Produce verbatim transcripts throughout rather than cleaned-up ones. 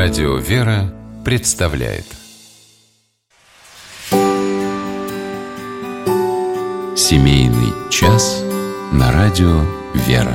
Радио «Вера» представляет Семейный час на радио «Вера».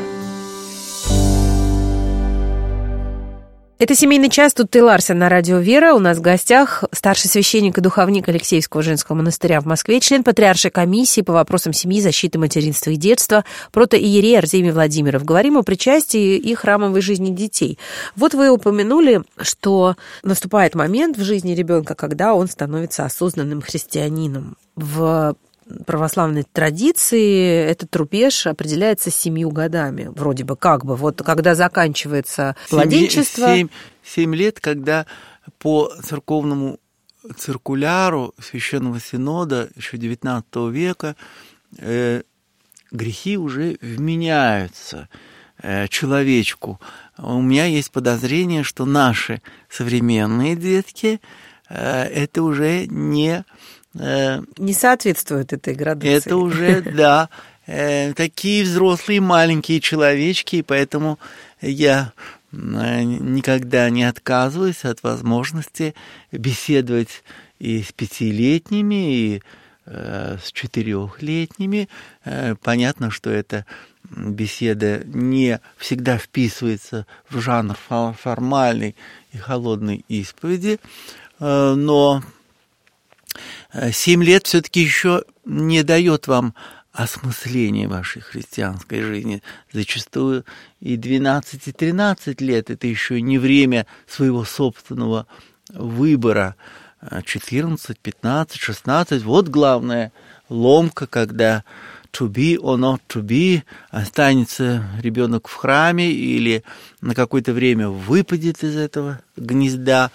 Это «Семейный час», тут Ты Ларсен на радио «Вера». У нас в гостях старший священник и духовник Алексеевского женского монастыря в Москве, член Патриаршей комиссии по вопросам семьи, защиты материнства и детства, протоиерей Артемий Владимиров. Говорим о причастии и храмовой жизни детей. Вот вы упомянули, что наступает момент в жизни ребенка, когда он становится осознанным христианином. В православной традиции этот рубеж определяется семью годами, вроде бы, как бы, вот когда заканчивается младенчество. Семь, семь лет, когда по церковному циркуляру Священного Синода еще девятнадцатого века э, грехи уже вменяются э, человечку. У меня есть подозрение, что наши современные детки э, это уже не... Не соответствует этой градации. Это уже, да, э, такие взрослые маленькие человечки, и поэтому я э, никогда не отказываюсь от возможности беседовать и с пятилетними, и э, с четырехлетними. Э, понятно, что эта беседа не всегда вписывается в жанр формальной и холодной исповеди, э, но... Семь лет все-таки еще не дает вам осмысления вашей христианской жизни. Зачастую и двенадцать, и тринадцать лет – это еще не время своего собственного выбора. четырнадцать, пятнадцать, шестнадцать – вот главная ломка, когда to be or not to be, останется ребенок в храме или на какое-то время выпадет из этого гнезда.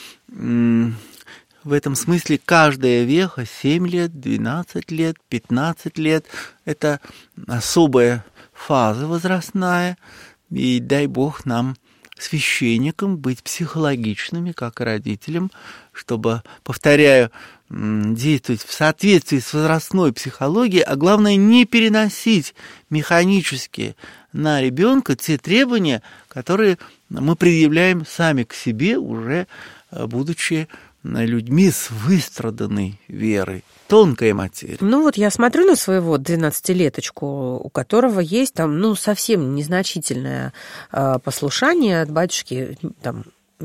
В этом смысле каждая веха, семь лет, двенадцать лет, пятнадцать лет, это особая фаза возрастная, и дай Бог нам, священникам, быть психологичными, как и родителям, чтобы, повторяю, действовать в соответствии с возрастной психологией, а главное, не переносить механически на ребенка те требования, которые мы предъявляем сами к себе, уже будучи людьми с выстраданной верой. Тонкая материя. Ну вот я смотрю на своего двенадцатилеточку, у которого есть там, ну, совсем незначительное э, послушание от батюшки, там,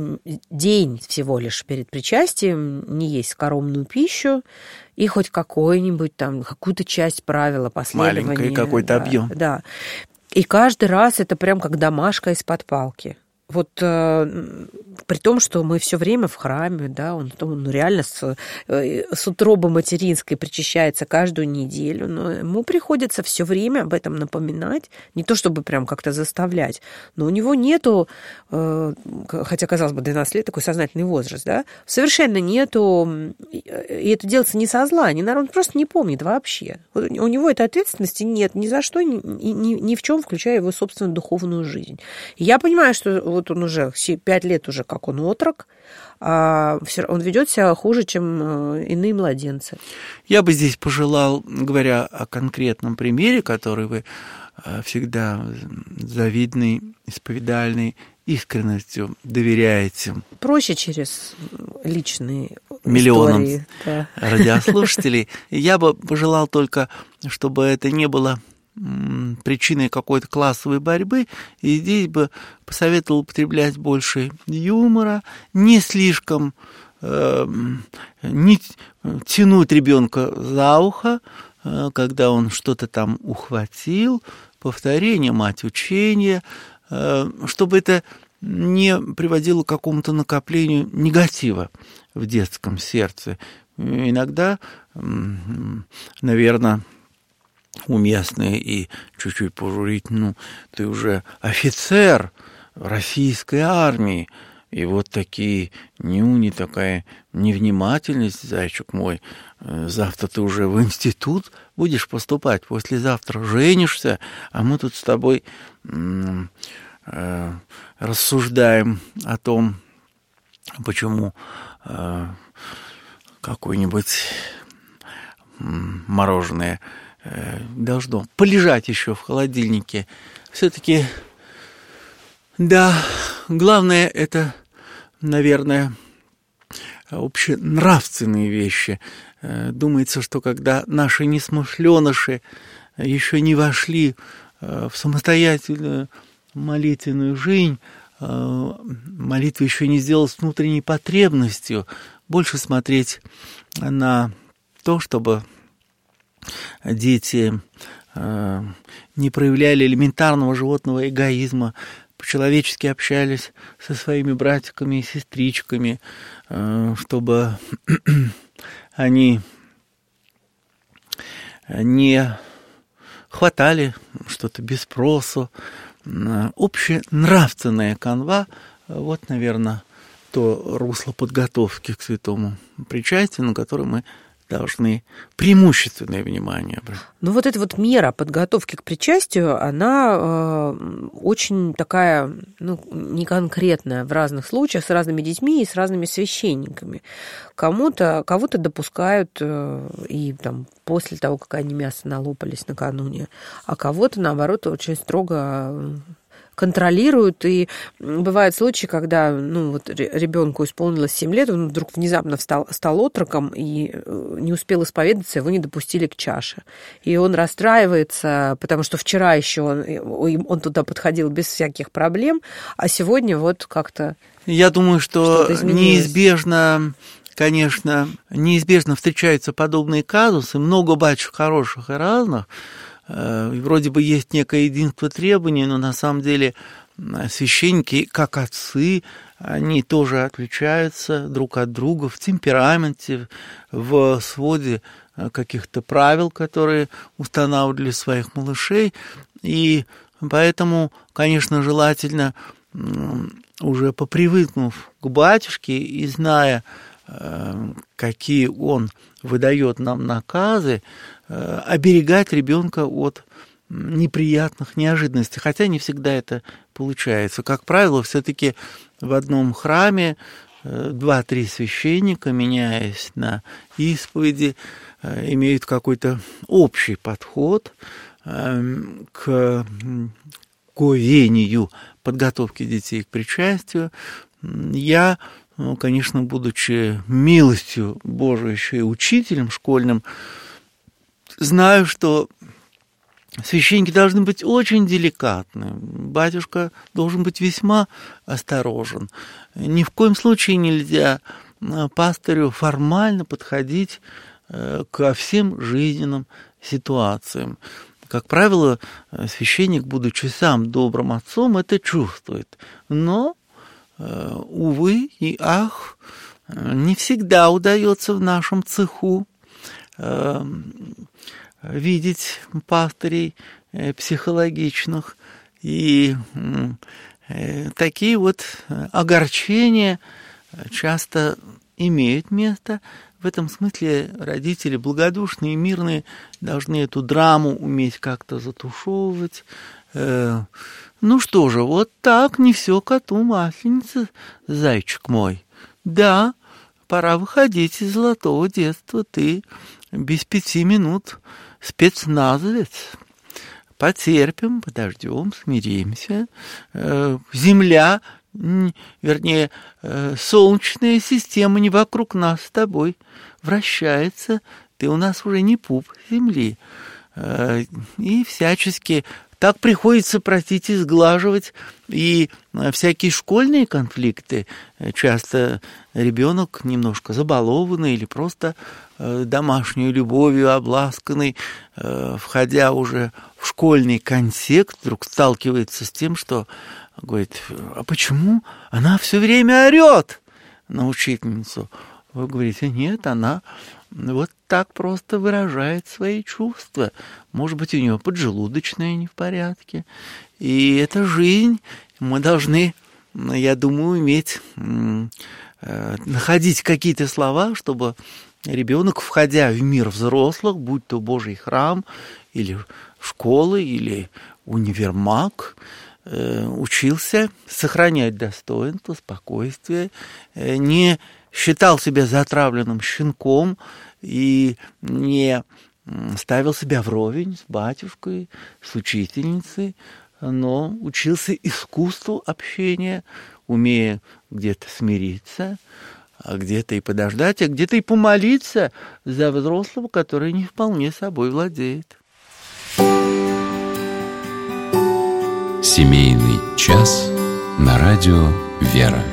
день всего лишь перед причастием, не есть скоромную пищу, и хоть какой-нибудь там, какую-то часть правила, последования. Маленький какой-то да, объем. Да. И каждый раз это прям как домашка из-под палки. Вот э, при том, что мы все время в храме, да, он, он реально с, э, с утробы материнской причащается каждую неделю, но ему приходится все время об этом напоминать, не то чтобы прям как-то заставлять, но у него нету, э, хотя, казалось бы, двенадцать лет, такой сознательный возраст, да, совершенно нету, и это делается не со зла, не, он просто не помнит вообще. У него этой ответственности нет ни за что, ни, ни, ни в чем, включая его собственную духовную жизнь. И я понимаю, что вот он уже пять лет уже как он отрок, а он ведет себя хуже, чем иные младенцы. Я бы здесь пожелал, говоря о конкретном примере, который вы всегда завидной, исповедальной искренностью доверяете. Проще через личные миллионам истории, да. радиослушателей. Я бы пожелал только, чтобы это не было причиной какой-то классовой борьбы, и здесь бы посоветовал употреблять больше юмора, не слишком э, не тянуть ребенка за ухо, э, когда он что-то там ухватил, повторение, мать учения, э, чтобы это не приводило к какому-то накоплению негатива в детском сердце. Иногда, наверное, уместные и чуть-чуть пожурить, ну, ты уже офицер российской армии, и вот такие нюни, такая невнимательность, зайчик мой, завтра ты уже в институт будешь поступать, послезавтра женишься, а мы тут с тобой м- э- рассуждаем о том, почему э- какое-нибудь м- мороженое должно полежать еще в холодильнике. Все-таки, да, главное это наверное, общенравственные вещи. Думается, что когда наши несмышленыши еще не вошли в самостоятельную молитвенную жизнь, молитва еще не сделалась внутренней потребностью, больше смотреть на то, чтобы дети не проявляли элементарного животного эгоизма, по-человечески общались со своими братиками и сестричками, чтобы они не хватали что-то без спросу. Общенравственная канва, вот, наверное, то русло подготовки к святому причастию, на которое мы должны преимущественное внимание обратить. Ну вот эта вот мера подготовки к причастию, она э, очень такая, ну, неконкретная в разных случаях, с разными детьми и с разными священниками. Кому-то, кого-то допускают э, и там после того, как они мясо налопались накануне, а кого-то, наоборот, очень строго контролируют, и бывают случаи, когда, ну, вот ребенку исполнилось семь лет, он вдруг внезапно встал, стал отроком и не успел исповедаться, его не допустили к чаше. И он расстраивается, потому что вчера еще он, он туда подходил без всяких проблем, а сегодня вот как-то... Я думаю, что неизбежно, конечно, неизбежно встречаются подобные казусы, много батюшек хороших и разных. Вроде бы есть некое единство требований, но на самом деле священники, как отцы, они тоже отличаются друг от друга в темпераменте, в своде каких-то правил, которые устанавливали для своих малышей. И поэтому, конечно, желательно, уже попривыкнув к батюшке и зная, какие он выдает нам наказы, оберегать ребенка от неприятных неожиданностей, хотя не всегда это получается. Как правило, все-таки в одном храме два-три священника, меняясь на исповеди, имеют какой-то общий подход к говению подготовки детей к причастию. Я, ну, конечно, будучи милостью Божией еще и учителем школьным, знаю, что священники должны быть очень деликатны. Батюшка должен быть весьма осторожен. Ни в коем случае нельзя пастырю формально подходить ко всем жизненным ситуациям. Как правило, священник, будучи сам добрым отцом, это чувствует. Но, увы и ах, не всегда удается в нашем цеху видеть пастырей психологичных. И такие вот огорчения часто имеют место. В этом смысле родители благодушные и мирные должны эту драму уметь как-то затушевывать. Ну что же, вот так, не все коту масленица, зайчик мой. Да, пора выходить из золотого детства, ты без пяти минут спецназовец. Потерпим, подождем, смиримся. Земля, вернее, солнечная система не вокруг нас с тобой вращается. Ты у нас уже не пуп земли. И всячески так приходится, простите, сглаживать и всякие школьные конфликты. Часто ребенок немножко забалованный или просто домашней любовью обласканный, входя уже в школьный контекст, вдруг сталкивается с тем, что говорит: а почему она все время орет на учительницу? Вы говорите: нет, она вот так просто выражает свои чувства. Может быть, у нее поджелудочная не в порядке. И это жизнь. Мы должны, я думаю, уметь находить какие-то слова, чтобы ребенок, входя в мир взрослых, будь то Божий храм, или школы, или универмаг, учился сохранять достоинство, спокойствие, не считал себя затравленным щенком и не ставил себя вровень с батюшкой, с учительницей, но учился искусству общения, умея где-то смириться, а где-то и подождать, а где-то и помолиться за взрослого, который не вполне собой владеет. Семейный час на радио «Вера».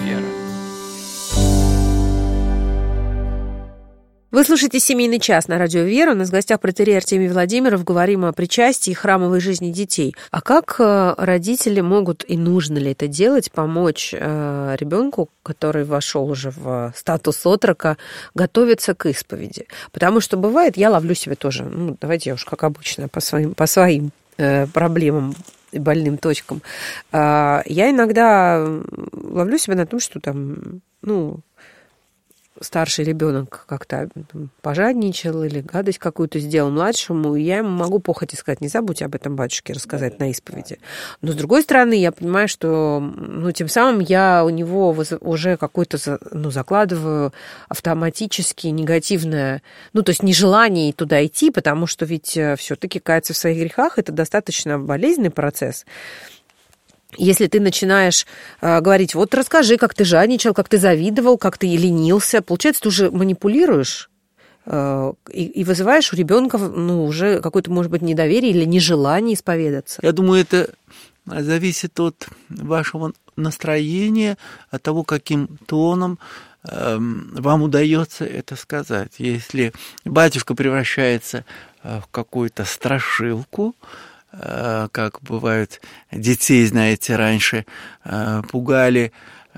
Вы слушаете «Семейный час» на радио «Вера». У нас в гостях протоиерей Артемий Владимиров. Говорим о причастии и храмовой жизни детей. А как родители могут и нужно ли это делать, помочь ребенку, который вошел уже в статус отрока, готовиться к исповеди? Потому что бывает, я ловлю себя тоже, ну, давайте я уж как обычно, по своим, по своим проблемам и больным точкам. Я иногда ловлю себя на том, что там, ну... старший ребенок как-то пожадничал или гадость какую-то сделал младшему, и я ему могу похоть сказать: не забудь об этом батюшке рассказать на исповеди. Но, с другой стороны, я понимаю, что ну, тем самым я у него уже какое-то ну, закладываю автоматически негативное, ну, то есть нежелание туда идти, потому что ведь все-таки каяться в своих грехах – это достаточно болезненный процесс. Если ты начинаешь э, говорить: вот расскажи, как ты жадничал, как ты завидовал, как ты ленился, получается, ты уже манипулируешь э, и, и вызываешь у ребенка ну, уже какое-то, может быть, недоверие или нежелание исповедаться. Я думаю, это зависит от вашего настроения, от того, каким тоном э, вам удается это сказать. Если батюшка превращается в какую-то страшилку, как бывает, детей, знаете, раньше пугали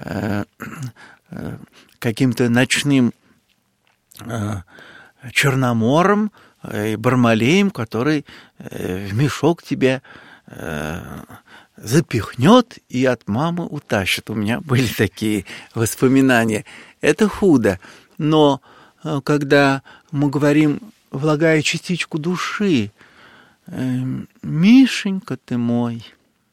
каким-то ночным черномором и бармалеем, который в мешок тебя запихнет и от мамы утащит. У меня были такие воспоминания. Это худо. Но когда мы говорим, влагая частичку души: Мишенька ты мой,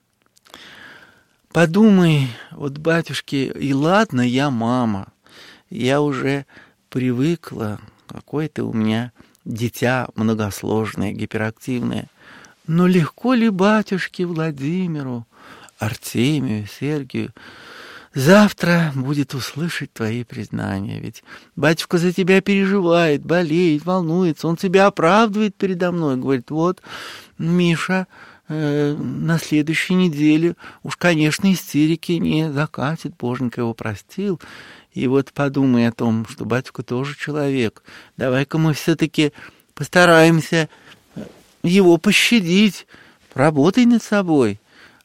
подумай, вот батюшки, и ладно, я мама, я уже привыкла, какое ты у меня дитя многосложное, гиперактивное, но легко ли батюшке Владимиру, Артемию, Сергию завтра будет услышать твои признания? Ведь батюшка за тебя переживает, болеет, волнуется, он тебя оправдывает передо мной, говорит: вот, Миша э, на следующей неделе уж, конечно, истерики не закатит, Боженька его простил. И вот подумай о том, что батюшка тоже человек. Давай-ка мы все-таки постараемся его пощадить, работай над собой.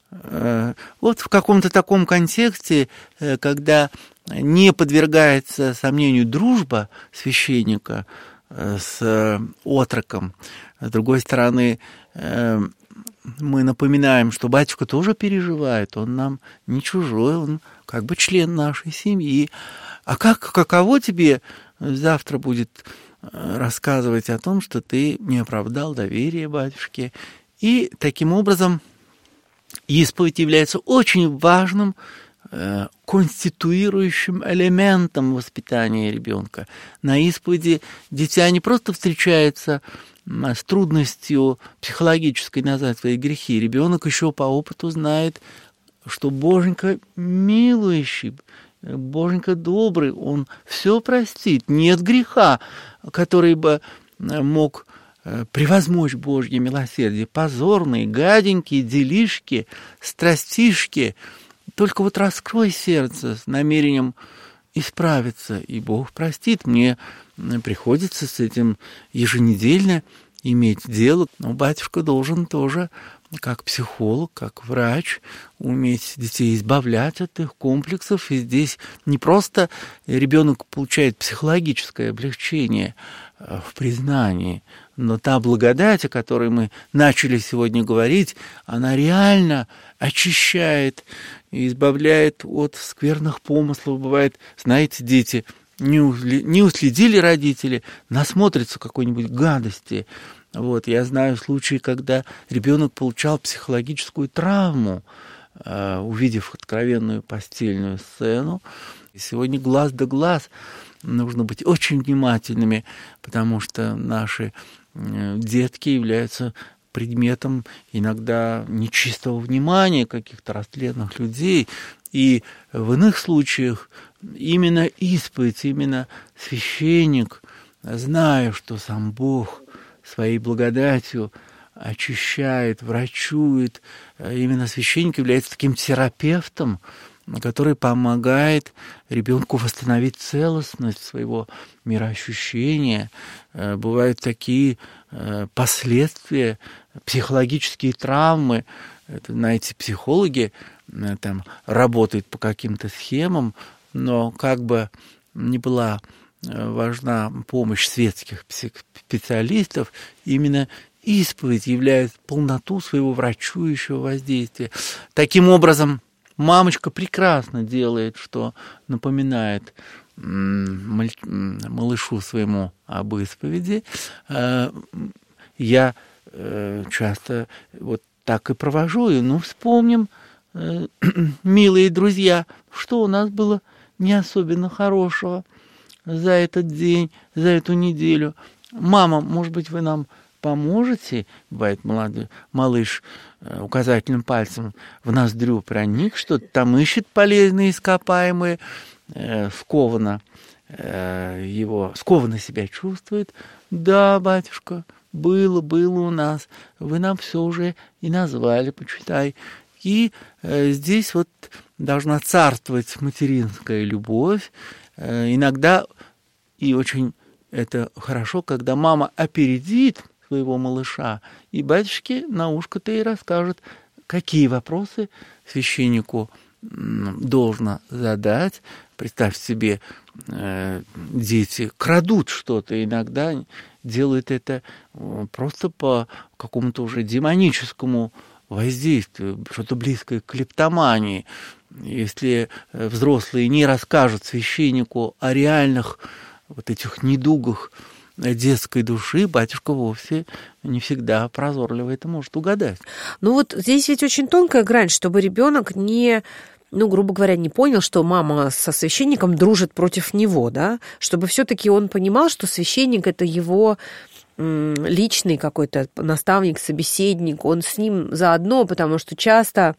Вот в каком-то таком контексте, когда не подвергается сомнению дружба священника с отроком, с другой стороны, мы напоминаем, что батюшка тоже переживает, он нам не чужой, он как бы член нашей семьи. А как, каково тебе завтра будет рассказывать о том, что ты не оправдал доверие батюшке? И таким образом исповедь является очень важным э, конституирующим элементом воспитания ребенка. На исповеди дитя не просто встречается э, с трудностью психологической назвать свои грехи. Ребенок еще по опыту знает, что Боженька милующий, Боженька добрый, он все простит. Нет греха, который бы мог превозмочь Божье милосердие. Позорные, гаденькие делишки, страстишки. Только вот раскрой сердце с намерением исправиться, и Бог простит. Мне приходится с этим еженедельно иметь дело. Но батюшка должен тоже, как психолог, как врач, уметь детей избавлять от их комплексов. И здесь не просто ребенок получает психологическое облегчение в признании, но та благодать, о которой мы начали сегодня говорить, она реально очищает и избавляет от скверных помыслов. Бывает, знаете, дети не уследили родители, насмотрятся какой-нибудь гадости. Вот, я знаю случаи, когда ребенок получал психологическую травму, увидев откровенную постельную сцену. И сегодня глаз да глаз. Нужно быть очень внимательными, потому что наши детки являются предметом иногда нечистого внимания каких-то растленных людей. И в иных случаях именно исповедь, именно священник, зная, что сам Бог своей благодатью очищает, врачует, именно священник является таким терапевтом, который помогает ребенку восстановить целостность своего мироощущения. Бывают такие последствия, психологические травмы. Это, знаете, психологи там работают по каким-то схемам, но как бы ни была важна помощь светских специалистов, именно исповедь являет полноту своего врачующего воздействия. Таким образом, мамочка прекрасно делает, что напоминает малышу своему об исповеди. Я часто вот так и провожу, и ну вспомним, милые друзья, что у нас было не особенно хорошего за этот день, за эту неделю. Мама, может быть, вы нам поможете? Бывает, молодой малыш указательным пальцем в ноздрю проник, что-то там ищет полезные ископаемые, э, скованно э, его, скованно себя чувствует. Да, батюшка, было, было у нас, вы нам все уже и назвали, почитай. И э, здесь вот должна царствовать материнская любовь. Э, иногда, и очень это хорошо, когда мама опередит своего малыша, и батюшке на ушко-то и расскажет, какие вопросы священнику должно задать. Представь себе, э, дети крадут что-то, иногда делают это просто по какому-то уже демоническому воздействию, что-то близкое к клептомании. Если взрослые не расскажут священнику о реальных вот этих недугах детской души, батюшка вовсе не всегда прозорливо это может угадать. Ну вот здесь ведь очень тонкая грань, чтобы ребенок не, ну, грубо говоря, не понял, что мама со священником дружит против него, да, чтобы все-таки он понимал, что священник – это его личный какой-то наставник, собеседник, он с ним заодно, потому что часто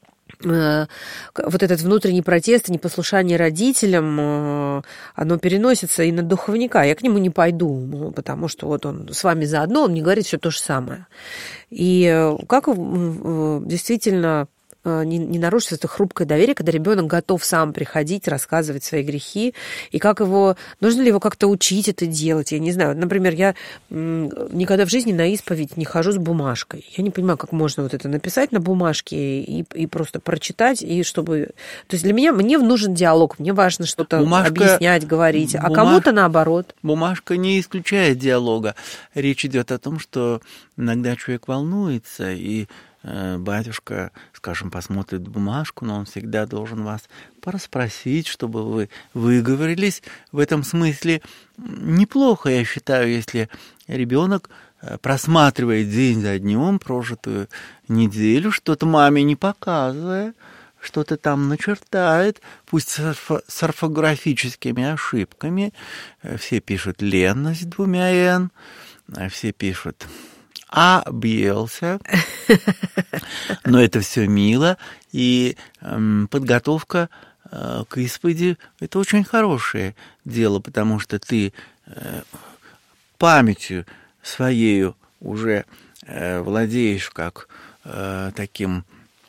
вот этот внутренний протест, непослушание родителям, оно переносится и на духовника. Я к нему не пойду, потому что вот он с вами заодно, он мне говорит все то же самое. И как действительно не, не нарушится это хрупкое доверие, когда ребенок готов сам приходить, рассказывать свои грехи, и как его, нужно ли его как-то учить это делать, я не знаю. Например, я никогда в жизни на исповедь не хожу с бумажкой. Я не понимаю, как можно вот это написать на бумажке и, и просто прочитать, и чтобы... То есть для меня, мне нужен диалог, мне важно что-то бумажка, объяснять, говорить, бумаж... а кому-то наоборот. Бумажка не исключает диалога. Речь идет о том, что иногда человек волнуется, и батюшка, скажем, посмотрит бумажку, но он всегда должен вас порасспросить, чтобы вы выговорились. В этом смысле неплохо, я считаю, если ребенок просматривает день за днем прожитую неделю, что-то маме не показывая, что-то там начертает, пусть с орфографическими ошибками. Все пишут «ленность» двумя «н», все пишут объелся, но это все мило, и э, подготовка э, к исповеди – это очень хорошее дело, потому что ты э, памятью своею уже э, владеешь как э, таким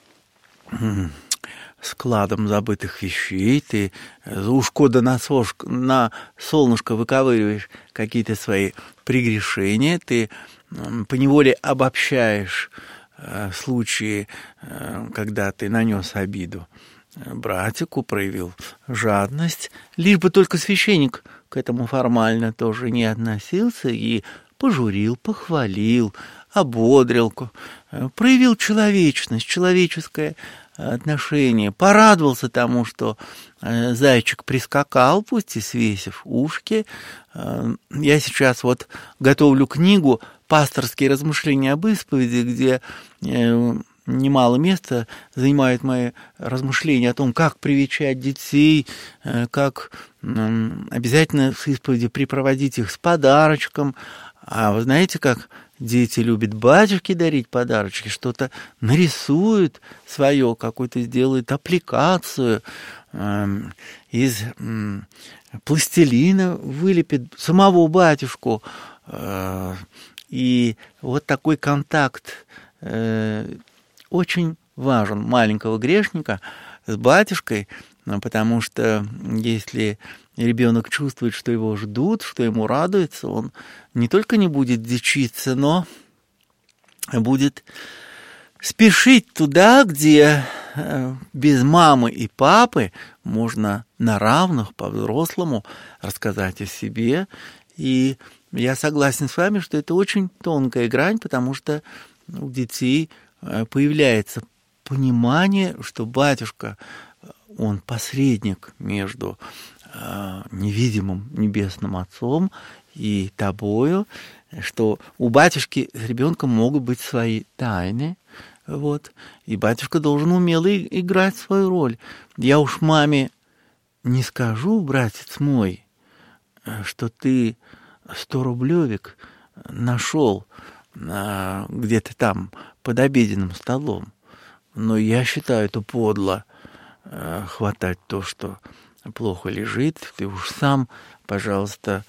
э, складом забытых вещей, ты за ушко да на, сошко, на солнышко выковыриваешь какие-то свои прегрешения, ты поневоле обобщаешь э, случаи, э, когда ты нанес обиду братику, проявил жадность, лишь бы только священник к этому формально тоже не относился и пожурил, похвалил, ободрил, э, проявил человечность, человеческое отношение, порадовался тому, что э, зайчик прискакал, пусть и свесив ушки. Э, я сейчас вот готовлю книгу «Пасторские размышления об исповеди», где э, немало места занимают мои размышления о том, как привечать детей, э, как э, обязательно с исповеди припроводить их с подарочком. А вы знаете, как дети любят батюшке дарить подарочки, что-то нарисуют свое, какую-то сделают аппликацию, э, из э, пластилина вылепит самого батюшку. Э, и вот такой контакт э, очень важен маленького грешника с батюшкой, потому что если ребенок чувствует, что его ждут, что ему радуется, он не только не будет дичиться, но будет спешить туда, где без мамы и папы можно на равных по-взрослому рассказать о себе. И я согласен с вами, что это очень тонкая грань, потому что у детей появляется понимание, что батюшка, он посредник между невидимым небесным Отцом и тобою, что у батюшки с ребенком могут быть свои тайны, вот, и батюшка должен умело играть свою роль. Я уж маме не скажу, братец мой, что ты сто-рублевик нашел где-то там под обеденным столом, но я считаю это подло хватать то, что плохо лежит. Ты уж сам, пожалуйста,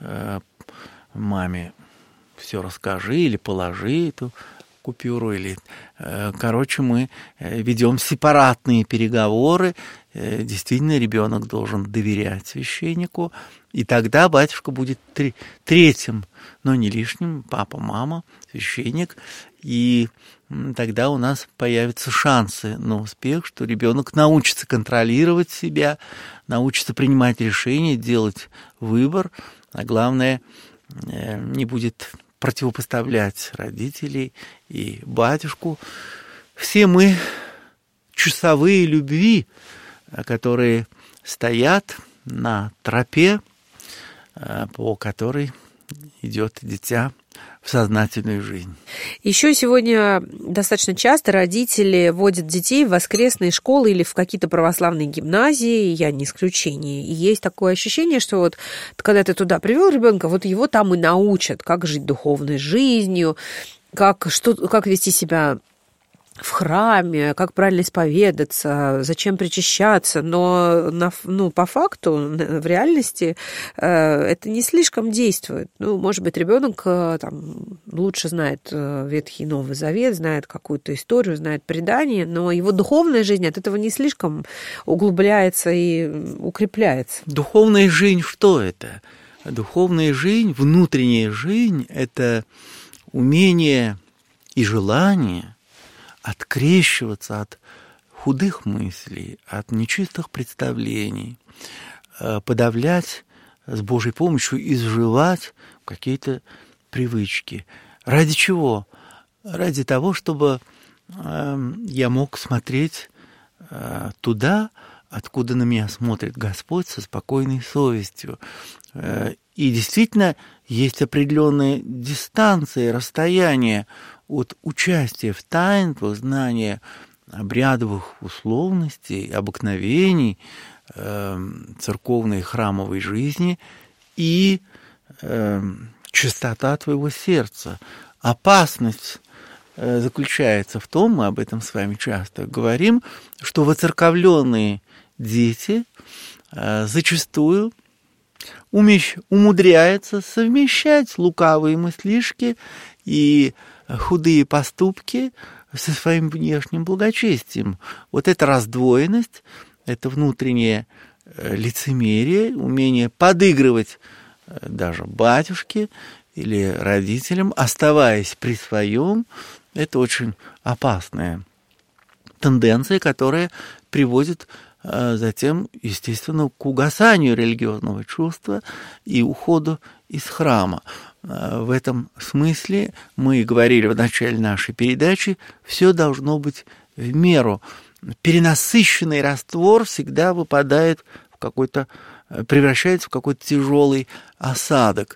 маме все расскажи или положи эту купюру. Или, короче, мы ведем сепаратные переговоры. Действительно, ребенок должен доверять священнику, и тогда батюшка будет третьим, но не лишним, папа, мама, священник, и тогда у нас появятся шансы на успех, что ребенок научится контролировать себя, научится принимать решения, делать выбор, а главное, не будет противопоставлять родителей и батюшку. Все мы часовые любви, которые стоят на тропе, по которой идет дитя в сознательную жизнь. Еще сегодня достаточно часто родители водят детей в воскресные школы или в какие-то православные гимназии, я не исключение. И есть такое ощущение, что вот когда ты туда привел ребенка, вот его там и научат, как жить духовной жизнью, как, что, как вести себя в храме, как правильно исповедаться, зачем причащаться, но на, ну, по факту, в реальности э, это не слишком действует. Ну, может быть, ребенок э, там, лучше знает э, Ветхий и Новый Завет, знает какую-то историю, знает предание, но его духовная жизнь от этого не слишком углубляется и укрепляется. Духовная жизнь что это? Духовная жизнь, внутренняя жизнь – это умение и желание открещиваться от худых мыслей, от нечистых представлений, подавлять с Божьей помощью, изживать какие-то привычки. Ради чего? Ради того, чтобы я мог смотреть туда, откуда на меня смотрит Господь, со спокойной совестью. И действительно есть определенные дистанции, расстояния от участия в таинствах, знания обрядовых условностей, обыкновений, э, церковной и храмовой жизни и э, чистота твоего сердца. Опасность э, заключается в том, мы об этом с вами часто говорим, что воцерковленные дети э, зачастую умещ, умудряются совмещать лукавые мыслишки и худые поступки со своим внешним благочестием. Вот эта раздвоенность, это внутреннее лицемерие, умение подыгрывать даже батюшке или родителям, оставаясь при своем, это очень опасная тенденция, которая приводит затем, естественно, к угасанию религиозного чувства и уходу из храма. В этом смысле мы говорили в начале нашей передачи, все должно быть в меру. Перенасыщенный раствор всегда выпадает в какой-то, превращается в какой-то тяжелый осадок.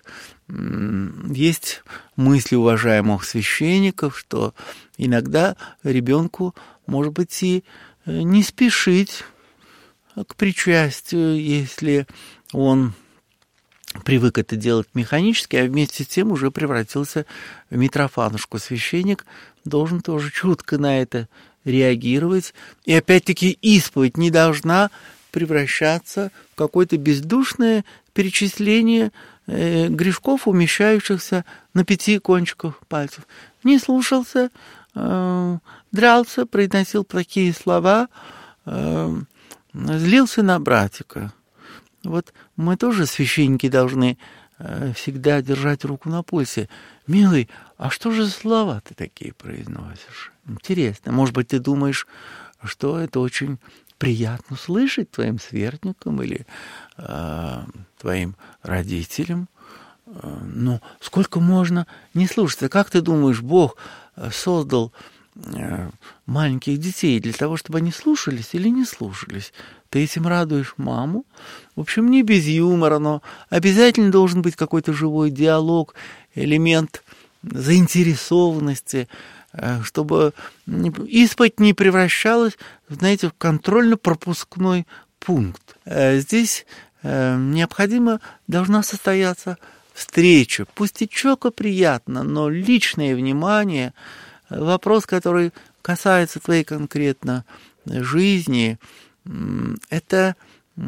Есть мысли уважаемых священников, что иногда ребенку, может быть, и не спешить к причастию, если он привык это делать механически, а вместе с тем уже превратился в Митрофанушку. Священник должен тоже чутко на это реагировать. И опять-таки исповедь не должна превращаться в какое-то бездушное перечисление э, грешков, умещающихся на пяти кончиках пальцев. Не слушался, э, дрался, произносил плохие слова, э, злился на братика. Вот мы тоже, священники, должны э, всегда держать руку на пульсе. Милый, а что же за слова ты такие произносишь? Интересно. Может быть, ты думаешь, что это очень приятно слышать твоим сверстникам или э, твоим родителям? Э, но сколько можно не слушаться? Как ты думаешь, Бог создал э, маленьких детей для того, чтобы они слушались или не слушались? Ты этим радуешь маму. В общем, не без юмора, но обязательно должен быть какой-то живой диалог, элемент заинтересованности, чтобы исповедь не превращалась, знаете, в контрольно-пропускной пункт. Здесь необходимо должна состояться встреча. Пустячок приятно, но личное внимание, вопрос, который касается твоей конкретно жизни, это,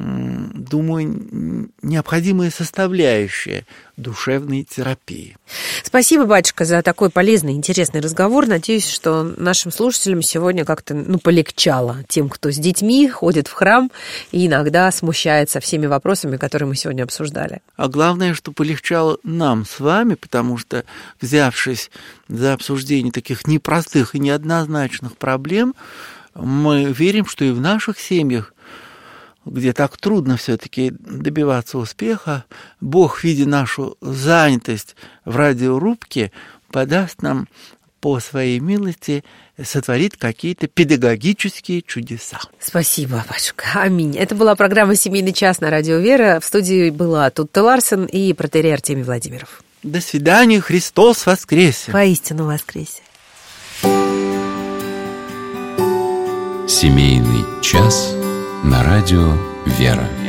думаю, необходимая составляющая душевной терапии. Спасибо, батюшка, за такой полезный, интересный разговор. Надеюсь, что нашим слушателям сегодня как-то ну, полегчало. Тем, кто с детьми ходит в храм и иногда смущается всеми вопросами, которые мы сегодня обсуждали. А главное, что полегчало нам с вами, потому что, взявшись за обсуждение таких непростых и неоднозначных проблем, мы верим, что и в наших семьях, где так трудно все-таки добиваться успеха, Бог, видя нашу занятость в радиорубке, подаст нам по своей милости, сотворит какие-то педагогические чудеса. Спасибо, батюшка. Аминь. Это была программа «Семейный час» на Радио Вера. В студии была Тутта Ларсен и протоиерей Артемий Владимиров. До свидания. Христос воскресе! Воистину воскресе! Семейный час на Радио Вера.